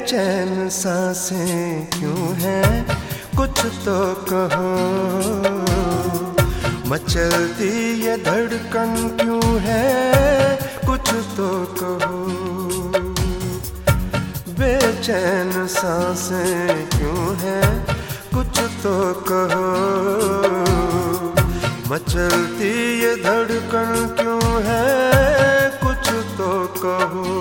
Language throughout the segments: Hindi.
बेचैन सांसें क्यों हैं, कुछ तो कहो। मचलती ये धड़कन क्यों है, कुछ तो कहो। बेचैन सांसें क्यों हैं, कुछ तो कहो। मचलती ये धड़कन क्यों है, कुछ तो कहो।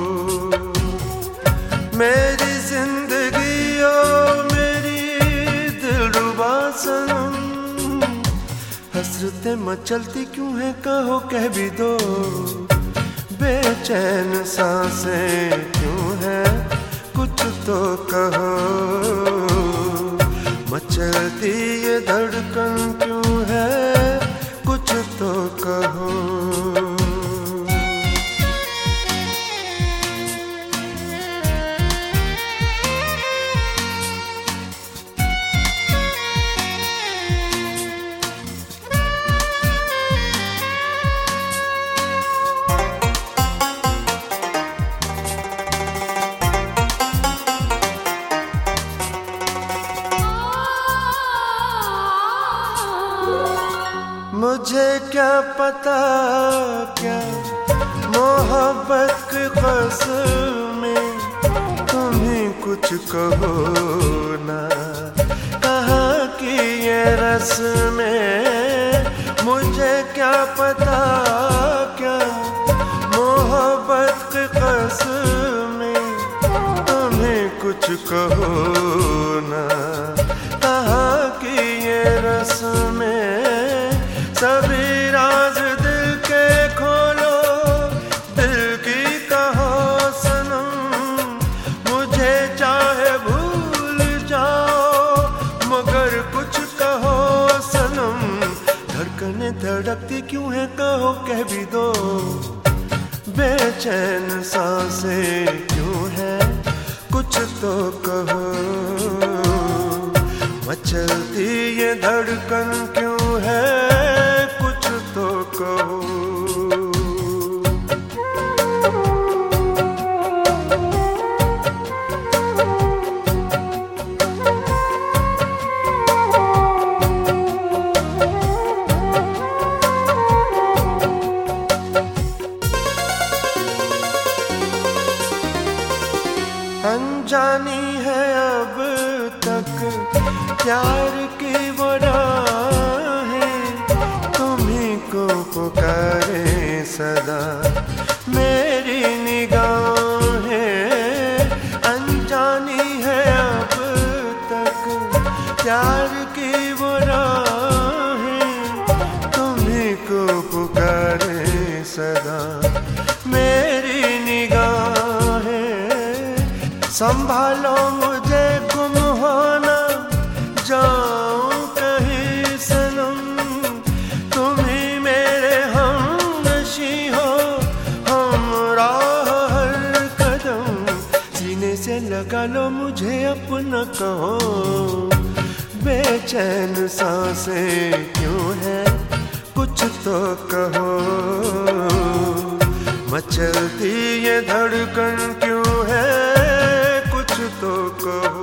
मेरी जिंदगी ओ मेरी दिलरुबा सनम, हसरतें मचलती क्यों है, कहो कह भी दो। बेचैन सांसें क्यों है, कुछ तो कहो। मचलती ये धड़कन क्यों है, कुछ तो कहो। मुझे क्या पता क्या मोहब्बत की कसमें, तुम्हें कुछ कहो ना कहाँ की ये रस्में। मुझे क्या पता क्या मोहब्बत की कसमें, तुम्हें कुछ कहो ना कहाँ की ये रस्में। सभी राज दिल के खोलो, दिल की कहो सनम। मुझे चाहे भूल जाओ मगर कुछ कहो सनम। धड़कनें धड़कती क्यों है, कहो कह भी दो। बेचैन सांसें क्यों है, कुछ तो कहो। मचलती ये धड़कन क्यों है, कुछ तो कहो। अनजानी है अब तक प्यार की वो राहें, तुम्हीं को पुकारे सदा मेरी निगाहें। अनजानी है अब तक प्यार की वो राहें, तुम्हीं को पुकारे सदा मेरी निगाहें। संभालो मुझे गुम होना जाऊं कहीं सनम, तुम ही मेरे हमनशी हो, हमराह हर कदम। सीने से लगा लो मुझे अपना कहो। बेचैन सांसें क्यों है, कुछ तो कहो। मचलती ये धड़कन क्यों है, कुछ तो कहो।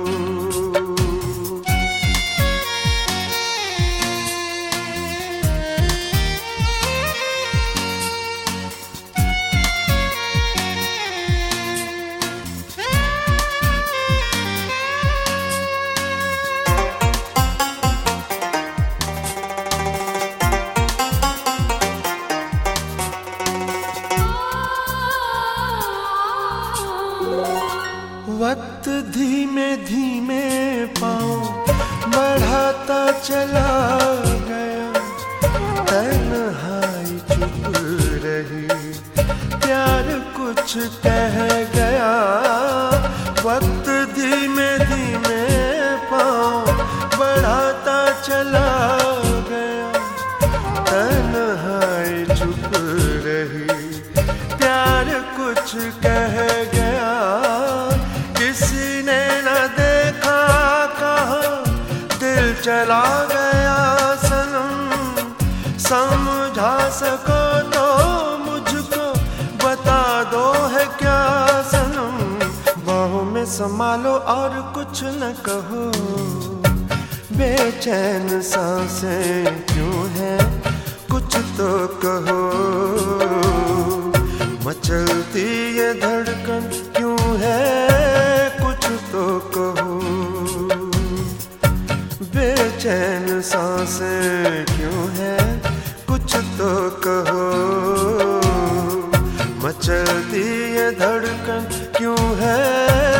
वक्त धीमे धीमे पाँव बढ़ाता चला गया, तन्हाई चुप रही, प्यार कुछ कह गया। वक्त धीमे धीमे पाँव बढ़ाता चला गया, तन्हाई चुप रही, प्यार कुछ कह गया। किसी ने न देखा कहाँ दिल चला गया सनम। समझा सको तो मुझको बता दो है क्या सनम। बाहों में संभालो और कुछ न कहो। बेचैन सांसें क्यों है, कुछ तो कहो। मचलती ये धड़कन क्यों है, कुछ तो कहो। बेचैन सांसें क्यों है, कुछ तो कहो। मचलती ये धड़कन क्यों है,